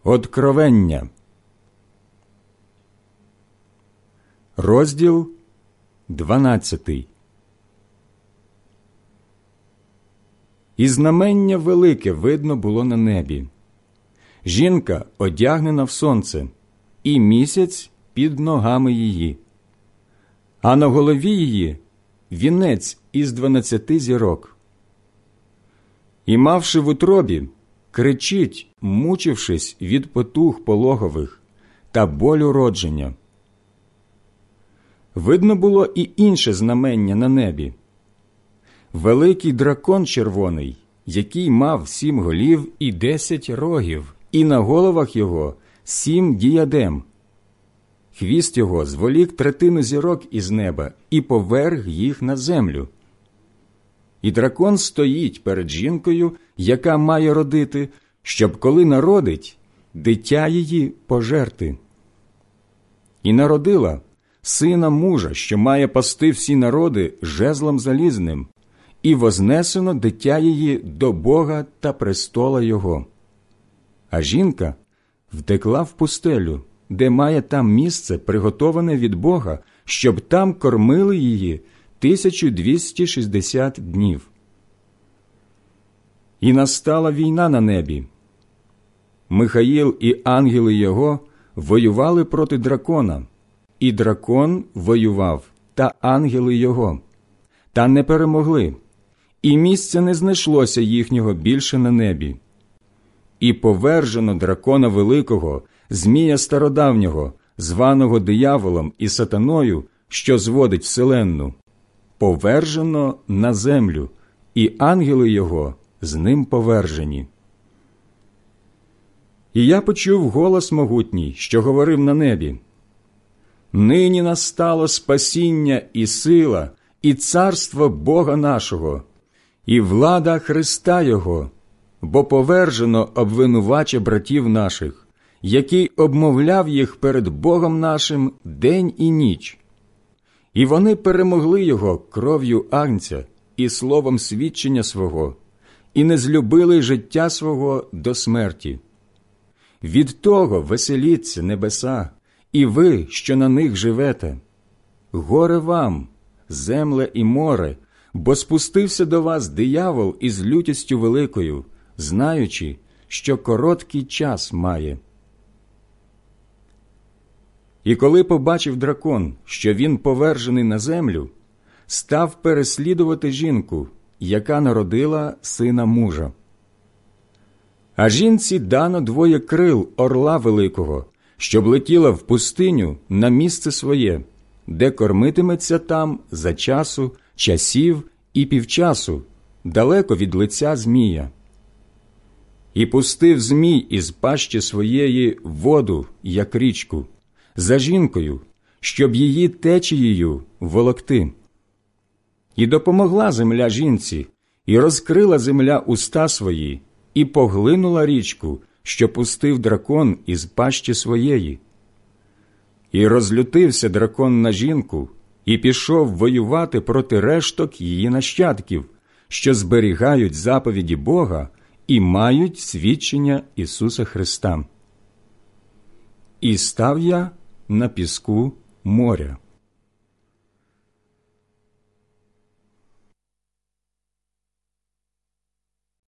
Откровення. Розділ 12. І знамення велике видно було на небі. Жінка одягнена в сонце, і місяць під ногами її. А на голові її вінець із 12 зірок. І, мавши в утробі, кричить, мучившись від потуг пологових та болю родження. Видно було і інше знамення на небі. Великий дракон червоний, який мав 7 голів і 10 рогів, і на головах його 7 діадем. Хвіст його зволік третину зірок із неба і поверг їх на землю. І дракон стоїть перед жінкою, яка має родити, щоб, коли народить, дитя її пожерти. І народила сина мужа, що має пасти всі народи жезлом залізним, і вознесено дитя її до Бога та престола його. А жінка втекла в пустелю, де має там місце, приготоване від Бога, щоб там кормили її 1260 днів. І настала війна на небі. Михаїл і ангели його воювали проти дракона, і дракон воював, та ангели його, та не перемогли, і місця не знайшлося їхнього більше на небі. І повержено дракона великого, змія стародавнього, званого дияволом і сатаною, що зводить вселенну, повержено на землю, і ангели його з ним повержені. І я почув голос могутній, що говорив на небі: «Нині настало спасіння і сила, і царство Бога нашого, і влада Христа Його, бо повержено обвинувача братів наших, який обмовляв їх перед Богом нашим день і ніч. І вони перемогли його кров'ю агнця і словом свідчення свого, і не злюбили життя свого до смерті. Від того веселіться небеса, і ви, що на них живете. Горе вам, земле і море, бо спустився до вас диявол із лютістю великою, знаючи, що короткий час має». І коли побачив дракон, що він повержений на землю, став переслідувати жінку, яка народила сина мужа. А жінці дано 2 крил орла великого, щоб летіла в пустиню на місце своє, де кормитиметься там за часу, часів і півчасу, далеко від лиця змія. І пустив змій із пащі своєї воду, як річку, за жінкою, щоб її течією волокти. І допомогла земля жінці, і розкрила земля уста свої, і поглинула річку, що пустив дракон із пащі своєї. І розлютився дракон на жінку, і пішов воювати проти решток її нащадків, що зберігають заповіді Бога і мають свідчення Ісуса Христа. І став я на піску моря.